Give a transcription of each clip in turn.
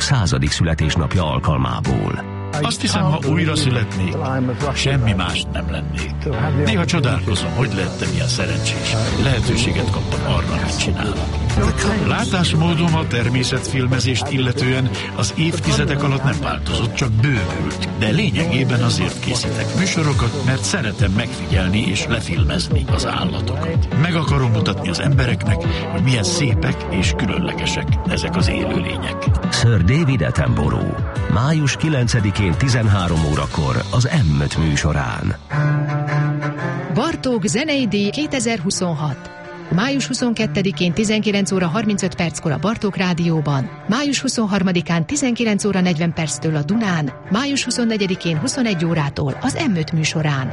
100. születésnapja alkalmából. Azt hiszem, ha újra születnék, semmi más nem lennék. Néha csodálkozom, hogy lettem ilyen szerencsés. Lehetőséget kaptam arra, amit csinálok. Látásmódom a természetfilmezést illetően az évtizedek alatt nem változott, csak bővült. De lényegében azért készítek műsorokat, mert szeretem megfigyelni és lefilmezni az állatokat. Meg akarom mutatni az embereknek, hogy milyen szépek és különlegesek ezek az élőlények. Sir David Attenborough. Május 9-én 13 órakor az M5 műsorán. Bartók zenei díj 2026. Május 22-én 19 óra 35 perckor a Bartók Rádióban, május 23-án 19 óra 40 perctől a Dunán, május 24-én 21 órától az M5 műsorán.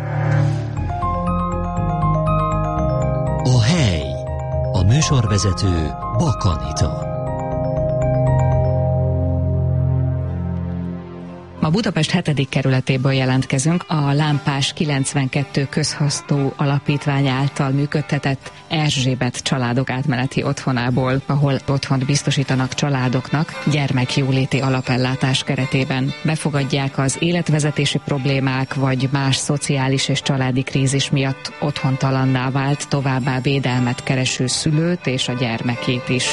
A hely. A műsorvezető Bak Anita. Ma Budapest 7. kerületéből jelentkezünk, a Lámpás 92 közhasznú alapítvány által működtetett Erzsébet családok átmeneti otthonából, ahol otthont biztosítanak családoknak gyermekjóléti alapellátás keretében. Befogadják az életvezetési problémák vagy más szociális és családi krízis miatt otthontalanná vált, továbbá védelmet kereső szülőt és a gyermekét is.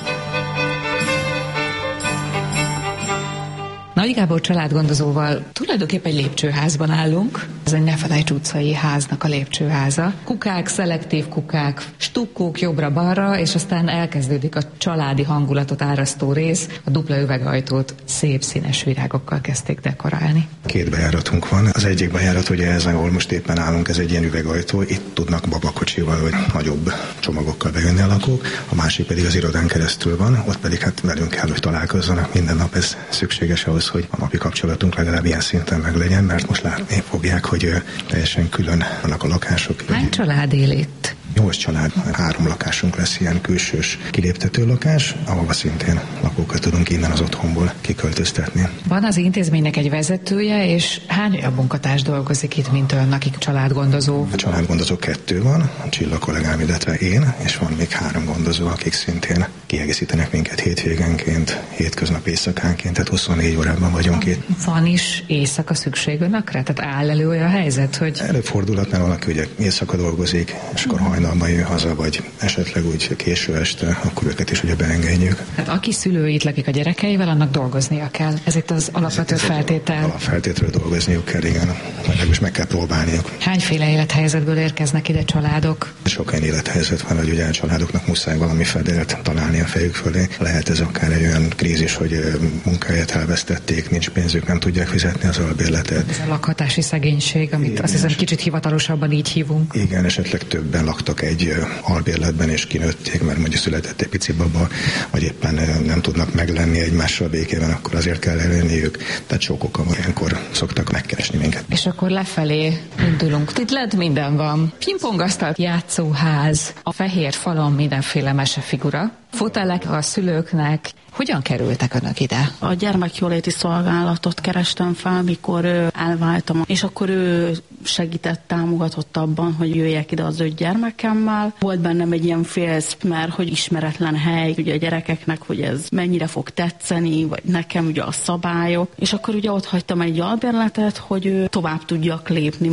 Nagy Gábor családgondozóval tulajdonképpen egy lépcsőházban állunk. Ez egy Nefelejts utcai háznak a lépcsőháza. Kukák, szelektív kukák, stukkók jobbra-balra, és aztán elkezdődik a családi hangulatot árasztó rész. A dupla üvegajtót szép színes virágokkal kezdték dekorálni. 2 bejáratunk van. Az egyik bejárat, ugye ez, ahol most éppen állunk, ez egy ilyen üvegajtó. Itt tudnak babakocsival vagy nagyobb csomagokkal bejönni a lakók. A másik pedig az irodán keresztül van. Ott pedig hát velünk kell, hogy találkozzanak. Minden nap ez szükséges ahhoz, hogy a napi kapcsolatunk legalább ilyen szinten meglegyen, mert most látni fogják, hogy teljesen külön vannak a lakások. Hány család él itt? 8 család, 3 lakásunk lesz, ilyen külsős kiléptető lakás, ahova szintén lakókat tudunk innen az otthonból kiköltöztetni. Van az intézménynek egy vezetője, és hány olyan munkatárs dolgozik itt, mint ön, akik családgondozó? A családgondozó 2 van, a Csilla kollégám, illetve én, és van még 3 gondozó, akik szintén kiegészítenek minket hétvégenként, hétköznap éjszakánként, tehát 24 órában vagyunk itt. Van is éjszaka szükség önökre? Tehát áll elő olyan helyzet, hogy... Előfordulhat, mert valaki ugye éjszaka dolgozik, és akkor hajnalban jön haza, vagy esetleg úgy késő este, akkor őket is ugye beengedjük. Hát aki szülő itt lakik a gyerekeivel, annak dolgoznia kell. Ez itt az alapvető feltétel. Alapfeltétről dolgozniuk kell, igen. Legalábbis meg kell próbálniuk. Hányféle élethelyzetből érkeznek ide családok? Sok olyan élethelyzet van, hogy ugye a családoknak muszáj valami fedélt találni a fejük fölé. Lehet ez akár egy olyan krízis, hogy munkáját elvesztették, nincs pénzük, nem tudják fizetni az albérletet. Ez a lakhatási szegénység, amit igen, azt hiszem kicsit hivatalosabban így hívunk. Igen, esetleg többen laktak egy albérletben és kinőtték, mert mondjuk született egy pici baba, vagy éppen nem tudnak meglenni egymással békében, akkor azért kell elérniük. Tehát sok oka van, ilyenkor szoktak megkeresni minket. És akkor lefelé indulunk. Itt lent minden van. Pingpongasztal, játszóház, a fehér falon mindenféle mesefigura. Fotelek a szülőknek. Hogyan kerültek önök ide? A gyermekjóléti szolgálatot kerestem fel, mikor elváltam, és akkor ő segített, támogatott abban, hogy jöjjek ide az 5 gyermekemmel. Volt bennem egy ilyen félsz, mert hogy ismeretlen hely, ugye a gyerekeknek, hogy ez mennyire fog tetszeni, vagy nekem ugye a szabályok. És akkor ugye ott hagytam egy albérletet, hogy tovább tudjak lépni.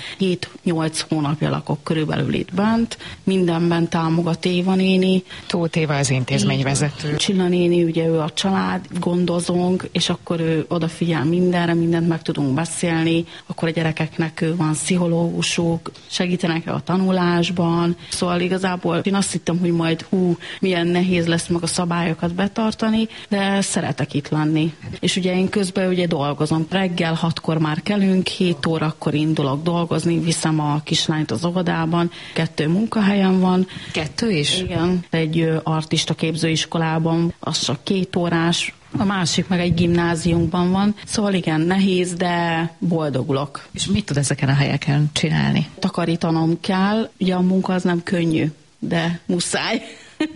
7-8 hónapja lakok körülbelül itt bent, mindenben támogat Éva néni. Tóth Éva az intézményvezető. Csilla néni, ugye ő a család gondozónk, és akkor ő odafigyel mindenre, mindent meg tudunk beszélni, akkor a gyerekeknek van pszichológusuk, segítenek a tanulásban. Szóval igazából én azt hittem, hogy majd milyen nehéz lesz meg a szabályokat betartani, de szeretek itt lenni. És ugye én közben ugye dolgozom. Reggel 6-kor már kelünk, 7 órakor indulok dolgozni, viszem a kislányt az óvodában, 2 munkahelyem van. 2 is? Igen. Egy artista képzőiskolában, az csak 2 órás, a másik meg egy gimnáziumban van. Szóval igen, nehéz, de boldogulok. És mit tud ezeken a helyeken csinálni? Takarítanom kell. Ugye a munka az nem könnyű, de muszáj.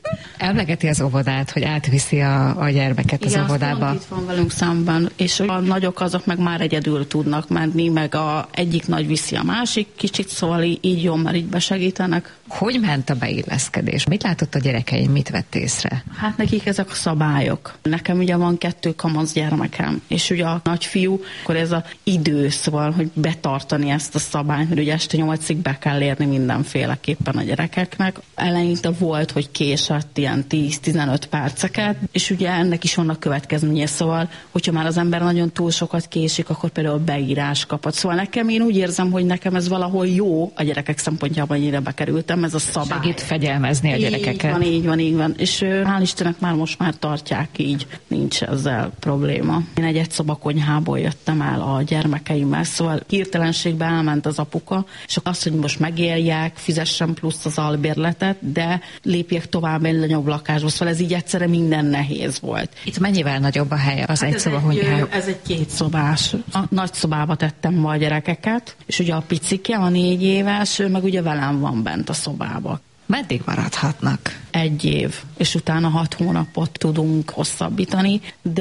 Emlegeti az óvodát, hogy átviszi a gyermeket az óvodába. Igen, itt van velünk szemben, és a nagyok azok meg már egyedül tudnak menni, meg egyik nagy viszi a másik kicsit, szóval így jó, mert így besegítenek. Hogy ment a beilleszkedés? Mit látott a gyerekeim, mit vett észre? Hát nekik ezek a szabályok. Nekem ugye van 2 kamasz gyermekem, és ugye a nagyfiú, akkor ez az idő, szóval, hogy betartani ezt a szabályt, mert ugye este 8-ig be kell érni mindenféleképpen a gyerekeknek. Eleinte volt, hogy késett ilyen 10-15 perceket, és ugye ennek is vannak következménye, szóval, hogyha már az ember nagyon túl sokat késik, akkor például beírás kapott. Szóval nekem én úgy érzem, hogy nekem ez valahol jó a gyerekek szempontjában, hogy ide bekerültem, ez a szabály. Segít fegyelmezni a gyerekeket. Így van. És hál' Istennek most már tartják így, nincs ezzel probléma. Én egy egyszobakonyhából jöttem el a gyermekeimmel, szóval hirtelenségben elment az apuka, és azt, hogy most megélják, fizessen plusz az albérletet, de lépjek tovább egy nagyobb lakásba, szóval ez így egyszerre minden nehéz volt. Itt mennyivel nagyobb a hely az egyszobakonyhá? Ez egy 2 szobás. A nagy szobába tettem ma a gyerekeket, és ugye a picike, a 4 éves, ő meg ugye velem van bent a szobába. Meddig maradhatnak? 1 év, és utána 6 hónapot tudunk hosszabbítani,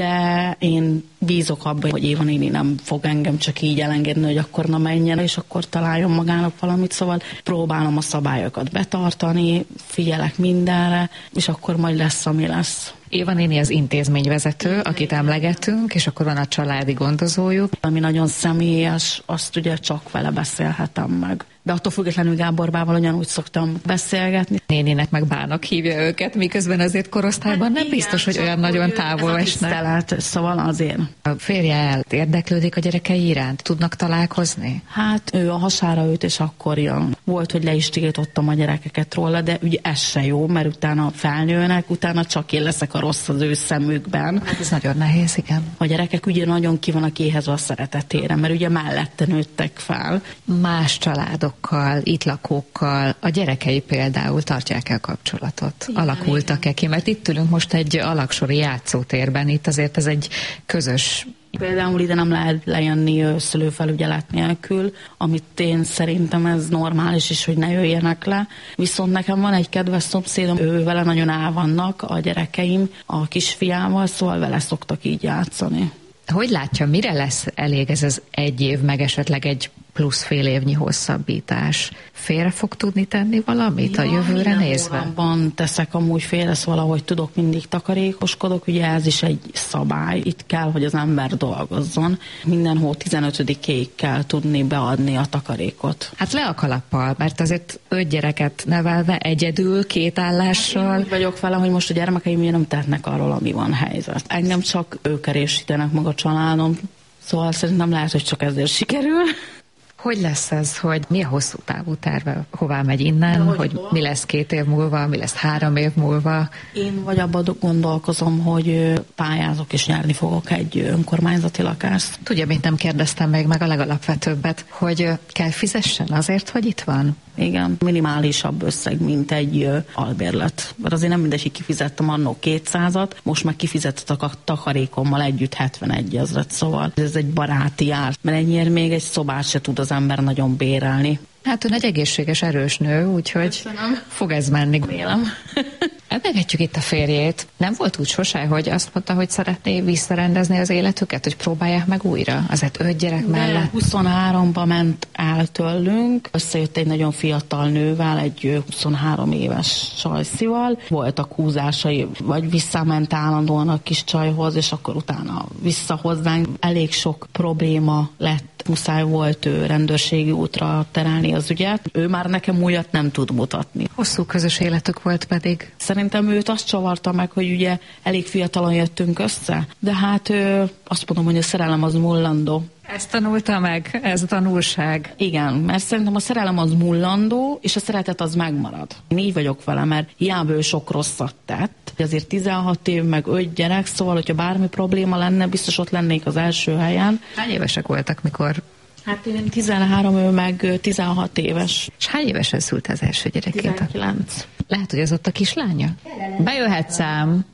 de én bízok abban, hogy Éva néni nem fog engem csak így elengedni, hogy akkor na menjen, és akkor találjon magának valamit, szóval próbálom a szabályokat betartani, figyelek mindenre, és akkor majd lesz, ami lesz. Éva néni az intézményvezető, akit emlegetünk, és akkor van a családi gondozójuk. Ami nagyon személyes, azt ugye csak vele beszélhetem meg. De attól függetlenül Gáborbával ugyanúgy szoktam beszélgetni. Néninek meg bának hívja őket, miközben azért korosztályban nem biztos, hogy olyan nagyon távol esnek. Tisztelet, szóval azért. A férje érdeklődik a gyerekei iránt? Tudnak találkozni? Hát ő a hasára üt, és akkor jön. Volt, hogy le is tiltottam a gyerekeket róla, de ugye ez se jó, mert utána felnőnek, utána csak én leszek a rossz az ő szemükben. Hát ez nagyon nehéz, igen. A gyerekek ugye nagyon ki vannak éhezve a szeretetére, mert ugye mellette nőttek fel. Más családokkal, itt lakókkal, a gyerekei például tartják el kapcsolatot? Igen, alakultak-e ki? Mert itt ülünk most egy alaksori játszótérben, itt azért ez egy közös. Például ide nem lehet lejönni szülőfelügyelet nélkül, amit én szerintem ez normális is, hogy ne jöjjenek le. Viszont nekem van egy kedves szomszédom, ő vele nagyon el vannak a gyerekeim, a kisfiával, szóval vele szoktak így játszani. Hogy látja, mire lesz elég ez az 1 év, meg esetleg egy plusz fél évnyi hosszabbítás? Félre fog tudni tenni valamit a jövőre nézve? Abban teszek amúgy félre, szóval ahogy tudok, mindig takarékoskodok, ugye ez is egy szabály, itt kell, hogy az ember dolgozzon. Minden hó 15-ig kell tudni beadni a takarékot. Hát le a kalappal, mert azért 5 gyereket nevelve egyedül, 2 állással. Hát én úgy vagyok vele, hogy most a gyermekeim nem tehetnek arról, ami van helyzet. Engem csak ők erősítenek meg a családom, szóval szerintem lehet, hogy csak ezért sikerül. Hogy lesz ez, hogy mi a hosszú távú terve, hová megy innen, hogy mi lesz 2 év múlva, mi lesz 3 év múlva? Én vagy abban gondolkozom, hogy pályázok és nyerni fogok egy önkormányzati lakást. Tudja, mint nem kérdeztem még meg a legalapvetőbbet, hogy kell fizessen azért, hogy itt van? Igen, minimálisabb összeg, mint egy albérlet. Mert azért nem mindegy, kifizettem annó 200-at, most meg kifizettek a takarékommal együtt 71 000, szóval ez egy baráti ár. Mert ennyiért még egy szobát se tud az ember nagyon bérelni. Hát ön egy egészséges, erős nő, úgyhogy fog ez menni. Vélem. Emlegetjük itt a férjét. Nem volt úgy sose, hogy azt mondta, hogy szeretné visszarendezni az életüket, hogy próbálják meg újra? Azért 5 gyerek mellett. 23-ba ment el tőlünk. Összejött egy nagyon fiatal nővel, egy 23 éves csajszival. Voltak húzásai, vagy visszament állandóan a kis csajhoz, és akkor utána vissza hozzánk. Elég sok probléma lett. Muszáj volt rendőrségi útra terelni az ügyet. Ő már nekem újat nem tud mutatni. Hosszú közös életük volt pedig. Szerintem őt azt csavarta meg, hogy ugye elég fiatalon jöttünk össze, de hát azt mondom, hogy a szerelem az mullandó. Ezt tanulta meg, ez a tanulság. Igen, mert szerintem a szerelem az mullandó, és a szeretet az megmarad. Én így vagyok vele, mert hiába ő sok rosszat tett. Azért 16 év, meg 5 gyerek, szóval, hogyha bármi probléma lenne, biztos ott lennék az első helyen. Hány évesek voltak, mikor? Hát én 13, ő meg 16 éves. És hány évesen szült az első gyerekét? 19. Lehet, hogy az ott a kislánya? Bejöhet szám.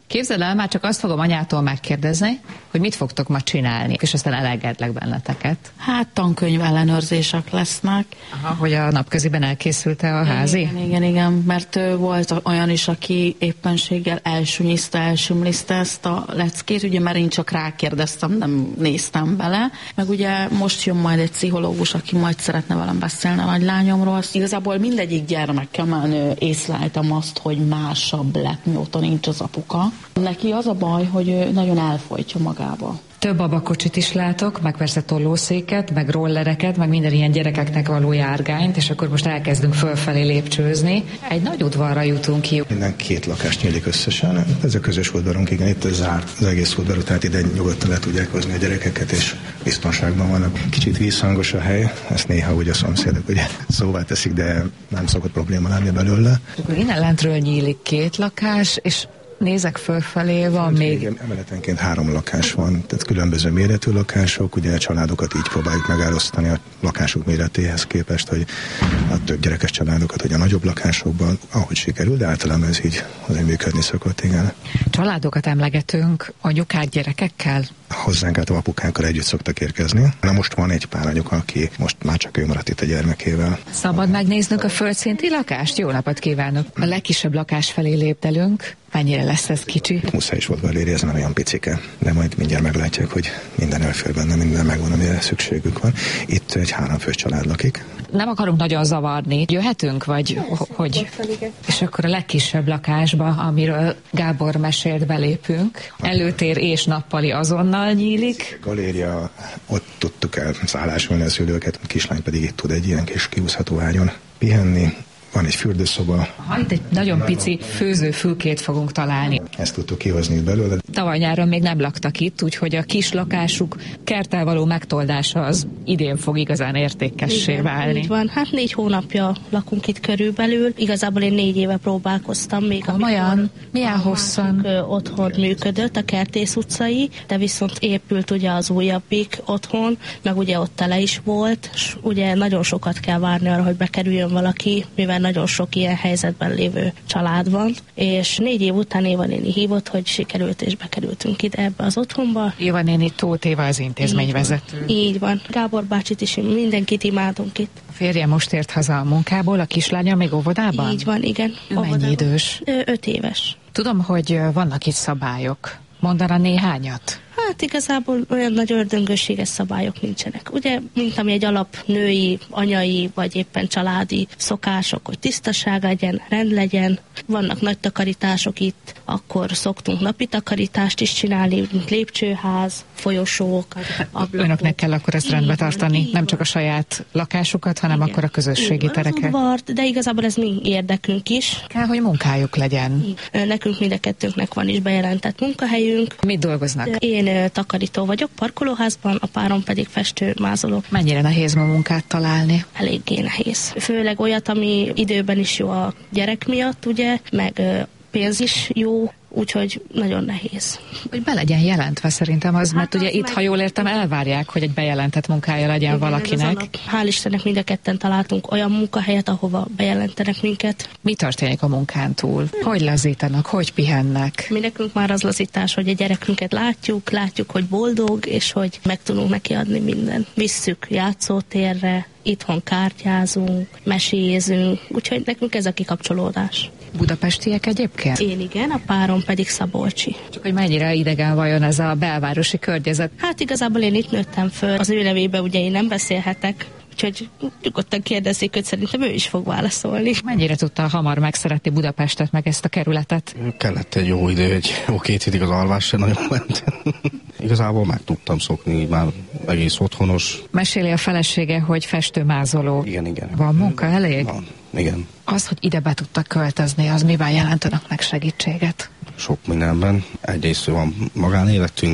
Képzeld el, már csak azt fogom anyától megkérdezni, hogy mit fogtok ma csinálni, és aztán elengedlek benneteket. Hát tankönyv ellenőrzések lesznek. Aha, hogy a napköziben elkészült-e a házi? Igen, mert volt olyan is, aki éppenséggel elsümliszte ezt a leckét, ugye mert én csak rákérdeztem, nem néztem bele, meg ugye most jön majd egy pszichológus, aki majd szeretne velem beszélni a nagylányomról. Igazából mindegyik gyermekemmel észleltem azt, hogy másabb lett, mióta nincs az apuka. Neki az a baj, hogy nagyon elfojtja magába. Több babakocsit is látok, meg persze tollószéket, meg rollereket, meg minden ilyen gyerekeknek való járgányt, és akkor most elkezdünk fölfelé lépcsőzni. Egy nagy udvarra jutunk ki. Minden 2 lakás nyílik összesen. Ez a közös udvarunk, igen, itt zárt az egész udvar, tehát ide nyugodtan le tudják hozni a gyerekeket, és biztonságban vannak. Kicsit vízhangos a hely, ezt néha ugye a szomszédok ugye szóvá teszik, de nem szokott probléma lenni belőle. Akkor innen lentről nyílik 2 lakás, és nézek fölfelé, van még... Emeletenként 3 lakás van, tehát különböző méretű lakások, ugye a családokat így próbáljuk megállítani a lakások méretéhez képest, hogy a több gyerekes családokat, hogy a nagyobb lakásokban, ahogy sikerül, de általában ez így azért működni szokott, igen. Családokat emlegetünk, anyukák gyerekekkel? Hozzánk át apukákkal együtt szoktak érkezni. Na most van egy pár anyuka, aki most már csak ő maradt itt a gyermekével. Szabad megnéznünk a földszinti lakást? Jó napot kívánok! A legkisebb lakás felé lépdelünk. Mennyire lesz ez kicsi? Muszáj is volt beléri, ez nem olyan picike. De majd mindjárt meglátják, hogy minden elfér benne, minden megvan, amire szükségük van. Itt egy 3 fős család lakik. Nem akarunk nagyon zavarni. Jöhetünk, vagy hogy? És akkor a legkisebb lakásba, amiről Gábor mesélt, belépünk. Előtér és nappali azonnal nyílik. Galéria, ott tudtuk elszállásolni a szülőket, a kislány pedig itt tud egy ilyen kis kiúszható ágyon pihenni. Van egy fürdőszoba. Itt egy nagyon pici főzőfülkét fogunk találni. Ezt tudtuk kihozni belőle. Tavaly nyáron még nem laktak itt, úgyhogy a kis lakásuk kerttel való megtoldása az idén fog igazán értékessé válni. Így van. Hát 4 hónapja lakunk itt körülbelül. Igazából én 4 éve próbálkoztam még. Olyan? Milyen hosszan? Otthon működött, a Kertész utcai, de viszont épült ugye az újabbik otthon, meg ugye ott tele is volt, és ugye nagyon sokat kell várni arra, hogy bekerüljön valaki, mivel nagyon sok ilyen helyzetben lévő család van, és 4 év után Éva néni hívott, hogy sikerült, és bekerültünk ide ebbe az otthonba. Éva néni Tóth Éva az intézményvezető. Így van. Gábor bácsit is, mindenkit imádunk itt. A férje most ért haza a munkából, a kislánya még óvodában? Így van, igen. Mennyi idős? 5 éves. Tudom, hogy vannak itt szabályok. Mondana néhányat? Hát igazából olyan nagy ördöngőséges szabályok nincsenek. Ugye, mint ami egy alap női, anyai, vagy éppen családi szokások, hogy tisztaság legyen, rend legyen. Vannak nagy takarítások itt, akkor szoktunk napi takarítást is csinálni, mint lépcsőház, folyosók, ablakok. Önöknek kell akkor ezt rendbe tartani, nem csak a saját lakásukat, hanem igen, akkor a közösségi tereket. De igazából ez mi érdekünk is. Kell, hogy munkájuk legyen. Nekünk mind a kettőnknek van is bejelentett munkahelyünk. Mit dolgoznak? Én takarító vagyok parkolóházban, a párom pedig festő-mázoló. Mennyire nehéz ma munkát találni? Eléggé nehéz. Főleg olyat, ami időben is jó a gyerek miatt, ugye, meg pénz is jó, úgyhogy nagyon nehéz. Hogy be legyen jelentve szerintem az, mert ugye itt, ha jól értem, elvárják, hogy egy bejelentett munkája legyen valakinek. Hál' Istennek mind a ketten találtunk olyan munkahelyet, ahova bejelentenek minket. Mi történik a munkán túl? Hogy lazítanak, hogy pihennek? Mi nekünk már az lazítás, hogy a gyerekünket látjuk, hogy boldog, és hogy meg tudunk neki adni mindent. Visszük játszótérre, itthon kártyázunk, mesézünk, úgyhogy nekünk ez a kikapcsolódás. Budapestiek egyébként? Én igen, a párom pedig szabolcsi. Csak hogy mennyire idegen vajon ez a belvárosi környezet? Hát igazából én itt nőttem föl. Az ő nevébe ugye én nem beszélhetek, úgyhogy nyugodtan kérdezik, hogy szerintem ő is fog válaszolni. Mennyire tudta hamar megszeretni Budapestet, meg ezt a kerületet? Kellett egy jó idő, egy jó 2 hétig az alvás se nagyon ment. Igazából meg tudtam szokni, már egész otthonos. Meséli a felesége, hogy festő-mázoló. Igen. Van munka elég? Van, igen. Az, hogy ide be tudtak költözni, az miben jelent önöknek segítséget? Sok mindenben. Egyrészt van magánéletünk,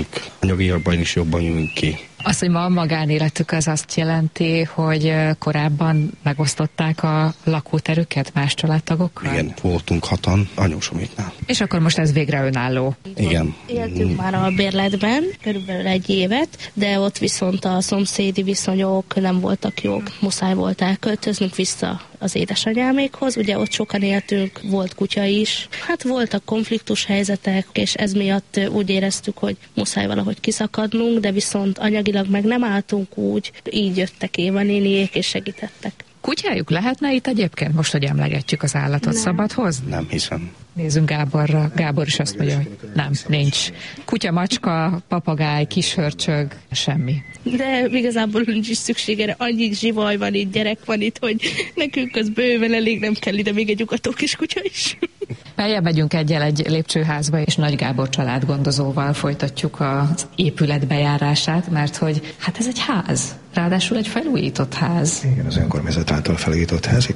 anyagiakban is jobban jövünk ki. Az, hogy ma a magánéletük az azt jelenti, hogy korábban megosztották a lakóterüket más családtagokkal? Igen, voltunk 6-an anyósoméknál. És akkor most ez végre önálló? Igen. Éltünk már a bérletben körülbelül 1 évet, de ott viszont a szomszédi viszonyok nem voltak jók. Muszáj volt elköltöznünk vissza az édesanyámékhoz. Ugye ott sokan éltünk, volt kutya is. Hát voltak konfliktus helyzetek, és ez miatt úgy éreztük, hogy muszáj valahogy kiszakadnunk, de viszont anyagilag meg nem álltunk úgy. Így jöttek Éva néniék és segítettek. Kutyájuk lehetne itt egyébként, most, hogy emlegetjük az állatot, Nem. szabad hozni? Nem hiszem. Nézzünk Gáborra. Gábor is azt mondja, hogy nem, nincs. Kutya, macska, papagáj, kishörcsög, semmi. De igazából nincs is szükségére. Annyi zsivaj van itt, gyerek van itt, hogy nekünk az bőven elég, nem kell ide még egy ugató kis kutya is. Beljebb megyünk egy lépcsőházba, és Nagy Gábor családgondozóval folytatjuk az épület bejárását, mert hogy hát ez egy ház, ráadásul egy felújított ház. Igen, az önkormányzat által felújított ház,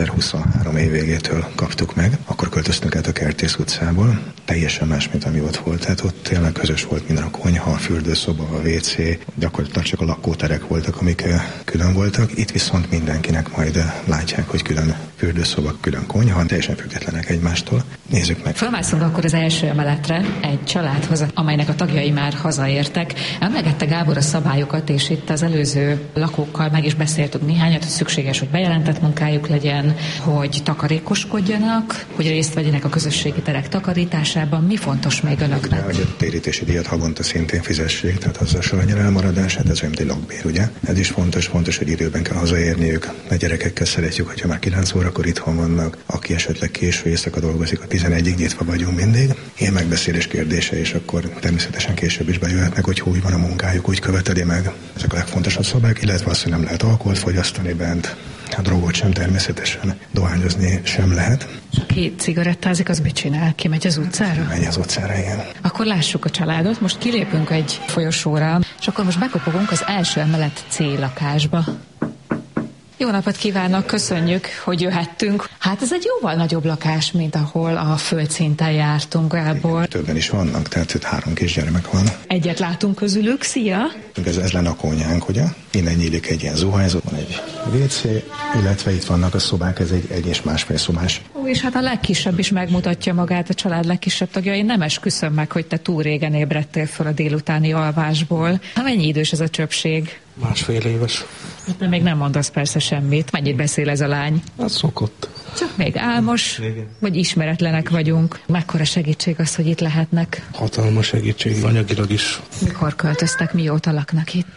2023 év végétől kaptuk meg. Akkor költöztünk át a Kertész utcából. Teljesen más, mint ami ott volt. Tehát ott tényleg közös volt minden, a konyha, a fürdőszoba, a WC, gyakorlatilag csak a lakóterek voltak, amik külön voltak. Itt viszont mindenkinek majd látják, hogy külön fürdőszoba, külön konyha, teljesen függetlenek egymástól. Nézzük meg. Fölmászunk akkor az első emeletre egy családhoz, amelynek a tagjai már hazaértek. Emlegette Gábor a szabályokat, és itt az előző lakókkal meg is beszéltük néhányat, hogy szükséges, hogy bejelentett munkájuk legyen, hogy takarékoskodjanak, hogy részt vegyenek a közösségi terek takarításában. Mi fontos még önöknek? Hogy a térítési díjat havonta szintén fizessék, tehát az a savanyar elmaradását, ez olyan, mint egy lakbér, ugye? Ez is fontos, hogy időben kell hazaérniük. A gyerekekkel szeretjük, hogyha már 9 órakor itthon vannak, aki esetleg késő éjszaka dolgozik, a 11-ig nyitva vagyunk mindig. Ilyen megbeszélés kérdése, és akkor természetesen később is bejöhetnek, hogy úgy van a munkájuk, úgy követeli meg. Ezek a legfontosabb szabályok, illetve az, hogy nem lehet alkoholt fogyasztani bent, a drogot sem természetesen, dohányozni sem lehet. És aki cigarettázik, az mit csinál? Kimegy az utcára? Megy az utcára, igen. Akkor lássuk a családot. Most kilépünk egy folyosóra, és akkor most bekopogunk az első emelet C lakásba. Jó napot kívánok, köszönjük, hogy jöhettünk. Hát ez egy jóval nagyobb lakás, mint ahol a földszinten jártunk, Gábor. Többen is vannak, tehát 3 kisgyermek van. Egyet látunk közülük, szia! Ez lenne a konyhánk, ugye? Innen nyílik egy ilyen zuhanyzó, van egy WC, illetve itt vannak a szobák, ez egy és másfél szobás. Ó, és hát a legkisebb is megmutatja magát, a család legkisebb tagja. Én nem esküszöm meg, hogy te túl régen ébredtél fel a délutáni alvásból. Hát mennyi idős ez a csöpség? 1,5 éves. Hát még nem mondasz persze semmit. Mennyit beszél ez a lány? Hát szokott. Csak még álmos, vagy ismeretlenek vagyunk. Mekkora segítség az, hogy itt lehetnek? Hatalmas segítség, anyagilag is. Mikor költöztek, mióta laknak itt?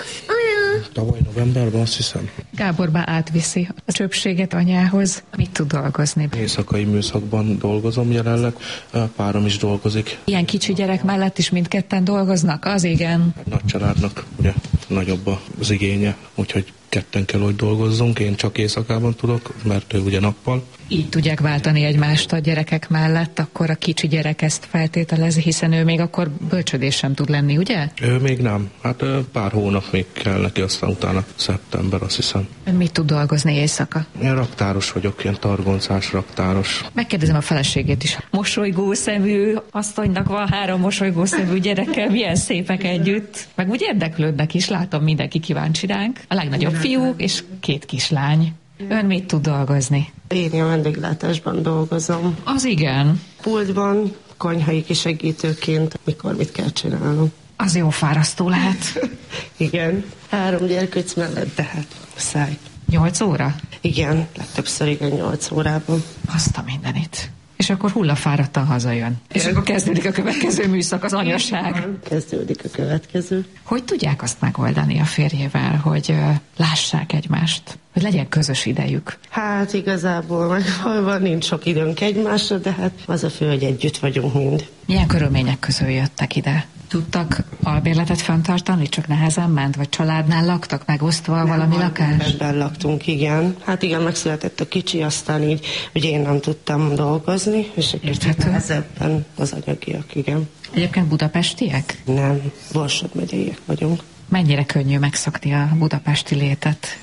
Tavaly novemberben, azt hiszem. Gáborba átviszi a csöpséget anyához. Mit tud dolgozni? Éjszakai műszakban dolgozom jelenleg, párom is dolgozik. Ilyen kicsi gyerek mellett is mindketten dolgoznak? Az igen. Nagy családnak ugye nagyobb az igénye, úgyhogy ketten kell, hogy dolgozzunk, én csak éjszakában tudok, mert ő ugye nappal. Így tudják váltani egymást a gyerekek mellett, akkor a kicsi gyerek ezt feltételezi, hiszen ő még akkor bölcsödés sem tud lenni, ugye? Ő még nem. Hát pár hónap még kell neki, aztán utána szeptember, azt hiszem. Mit tud dolgozni éjszaka? Én raktáros vagyok, ilyen targoncás raktáros. Megkérdezem a feleségét is. Mosolygó szemű asszonynak van 3 mosolygó szemű gyerekkel, milyen szépek együtt. Meg úgy érdeklődnek is, látom, mindenki kíváncsi ránk. A legnagyobb fiú és 2 kislány. Ön mit tud dolgozni? Én a vendéglátásban dolgozom. Az igen. Pultban, konyhai kisegítőként, mikor mit kell csinálnom. Az jó fárasztó lehet. Igen, 3 gyerkőc mellett, de hát száj. 8 óra? Igen, legtöbbször igen 8 órában. Azt a mindenit. És akkor hullafáradtan hazajön. És akkor kezdődik a következő műszak, az anyaság. Kezdődik a következő. Hogy tudják azt megoldani a férjével, hogy lássák egymást? Hogy legyen közös idejük? Hát igazából megvalóban nincs sok időnk egymásra, de hát az a fő, hogy együtt vagyunk mind. Milyen körülmények közül jöttek ide? Tudtak albérletet fenntartani, csak nehezen ment? Vagy családnál laktak, megosztva valami lakás? Ebben laktunk, igen. Hát igen, megszületett a kicsi, aztán így, ugye én nem tudtam dolgozni, és egy nehezebben az anyagiak, igen. Egyébként budapestiek? Nem, Borsod megyeiek vagyunk. Mennyire könnyű megszokni a budapesti létet?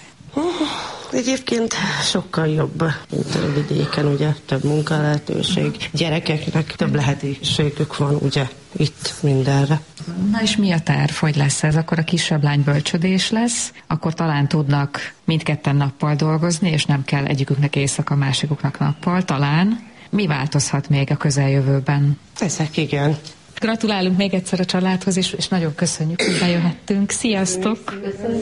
Egyébként sokkal jobb, mint a vidéken, ugye több munkalehetőség. Gyerekeknek több lehetőségük van, ugye itt mindenre. Na és mi a terv, hogy lesz ez? Akkor a kisebb lány bölcsödés lesz, akkor talán tudnak mindketten nappal dolgozni, és nem kell egyiküknek éjszaka, másikuknak nappal, talán. Mi változhat még a közeljövőben? Ezek igen. Gratulálunk még egyszer a családhoz, és nagyon köszönjük, hogy bejöhettünk. Sziasztok!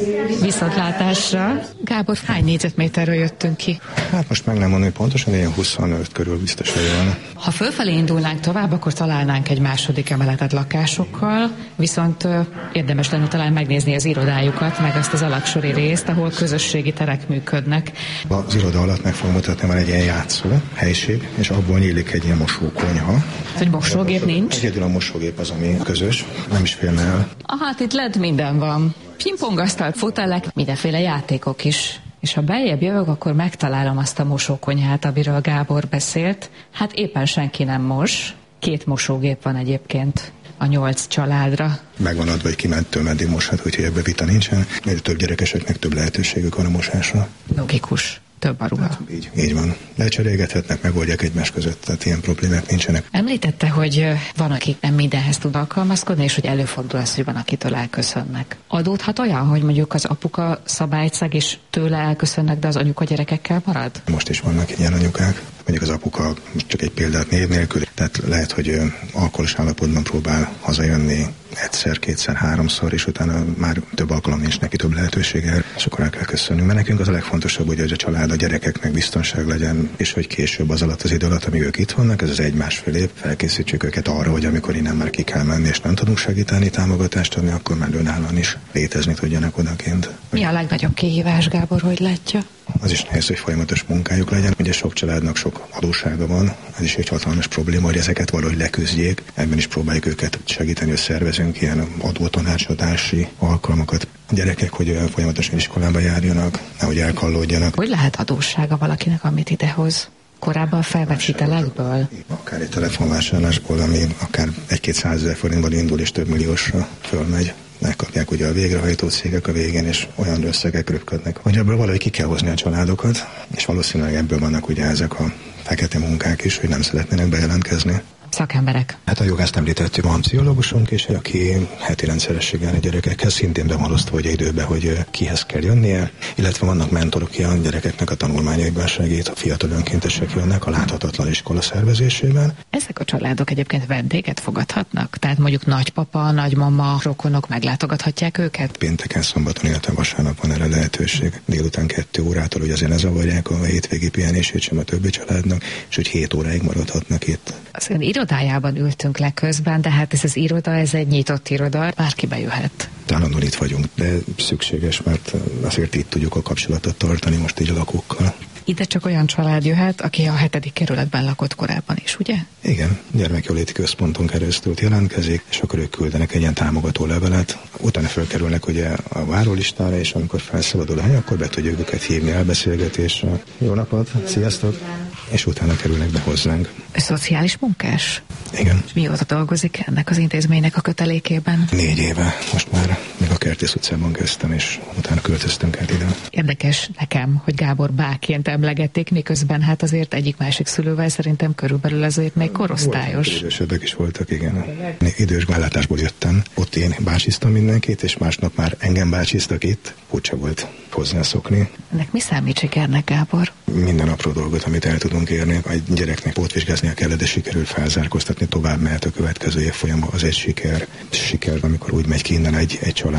Viszontlátásra! Gábor, hány négyzetméterről jöttünk ki? Hát most meg nem mondom, pontosan ilyen 25 körül biztos, hogy van. Ha fölfelé indulnánk tovább, akkor találnánk egy második emeletet lakásokkal, viszont érdemes lenne talán megnézni az irodájukat, meg azt az alaksori részt, ahol közösségi terek működnek. Az iroda alatt meg fogom mutatni, van egy ilyen játszó helység, és abból nyílik egy ilyen mosókonyha. Hogy mosógép nincs? Egyedül a mosógép az, ami közös, nem is férne el. Hát itt LED minden van. Pingpongasztalt, fotelek, mindenféle játékok is. És ha beljebb jövök, akkor megtalálom azt a mosókonyhát, amiről Gábor beszélt. Hát éppen senki nem mos. 2 mosógép van egyébként a 8 családra. Megvan adva, hogy ki mettől meddig moshat, úgyhogy ebbe vita nincsen. Mert több gyerekeseknek több lehetőségük van a mosásra. Logikus. Több a ruha. Hát, így van. Lecserélgethetnek, megoldják egymás között, tehát ilyen problémák nincsenek. Említette, hogy van, akik nem mindenhez tud alkalmazkodni, és hogy előfordul az, hogy van, akitől elköszönnek. Adódhat olyan, hogy mondjuk az apuka szabályt szeg, és tőle elköszönnek, de az anyuka gyerekekkel marad? Most is vannak ilyen anyukák. Mondjuk az apuka, csak egy példát név nélkül, tehát lehet, hogy alkoholos állapotban próbál hazajönni egyszer, kétszer, 3-szor, és utána már több alkalom nincs neki, több lehetősége, és akkor el kell köszönnünk. Mert nekünk az a legfontosabb, hogy a család, a gyerekeknek biztonság legyen, és hogy később az alatt az idő alatt, amíg ők itt vannak, ez az 1-1,5 év, felkészítsük őket arra, hogy amikor innen már ki kell menni, és nem tudunk segíteni, támogatást adni, akkor már önállóan is létezni tudjanak odakint. Mi a legnagyobb kihívás, Gábor, hogy látja? Az is nehéz, hogy folyamatos munkájuk legyen. Ugye sok családnak sok adóssága van, ez is egy hatalmas probléma, hogy ezeket valahogy leküzdjék. Ebben is próbáljuk őket segíteni, hogy szervezünk ilyen adótanácsadási alkalmakat. A gyerekek, hogy folyamatosan iskolába járjanak, nehogy elkallódjanak. Hogy lehet adóssága valakinek, amit idehoz? Korábban felvett hitelekből? Akár egy telefonvásárlásból, ami akár 1-200 ezer forintból indul, és több milliósra fölmegy. Megkapják ugye a végrehajtó cégek a végén, és olyan összegek röpködnek, hogy ebből valahogy ki kell hozni a családokat, és valószínűleg ebből vannak ugye ezek a fekete munkák is, hogy nem szeretnének bejelentkezni. Szakemberek. Hát a jogászt említettük, van pszichológusunk is, aki heti rendszerességgel a gyerekekhez szintén be van osztva, hogy időben, hogy kihez kell jönnie, illetve vannak mentorok, aki a gyerekeknek a tanulmányaiban segít, a fiatal önkéntesek jönnek a láthatatlan iskola szervezésében. Ezek a családok egyébként vendéget fogadhatnak? Tehát mondjuk nagypapa, nagymama, rokonok meglátogathatják őket? Pénteken, szombaton, illetve vasárnap van erre lehetőség. Délután 2 órától, hogy azért ne zavarják a hétvégi pihenését sem a többi családnak, és hogy 7 óráig maradhatnak itt. Az irodájában ültünk le közben, de hát ez az iroda, ez egy nyitott iroda, bárki bejöhet. Állandóan itt vagyunk, de szükséges, mert azért itt tudjuk a kapcsolatot tartani most így a lakókkal. Ide csak olyan család jöhet, aki a 7. kerületben lakott korábban is, ugye? Igen, gyermekjóléti központon keresztül jelentkezik, és akkor ők küldenek egy ilyen támogató levelet. Utána felkerülnek ugye a várólistára, és amikor felszabadul a hely, akkor be tudjuk őket hívni elbeszélgetésre. Jó napot, sziasztok! És utána kerülnek be hozzánk. Szociális munkás? Igen. És mióta dolgozik ennek az intézménynek a kötelékében? 4 éve. Most már még a Kertész utcában kezdtem, és utána költöztünk el ide. Érdekes nekem, hogy Gábor báként emlegették, miközben hát azért egyik-másik szülővel szerintem körülbelül azért még korosztályos. Idősebbek is voltak, igen. Idős ellátásból jöttem. Ott én bácsiztam mindenkit, és másnap már engem bácsiztak itt. Furcsa volt hozzászokni. Ennek mi számít sikernek, Gábor? Minden apró dolgot, amit el tudunk érni. Egy gyereknek pótvizsgáznia kell, de sikerül felzárkóztatni, tovább mehet a következő évfolyamban, az egy siker. Siker, amikor úgy megy ki innen egy család.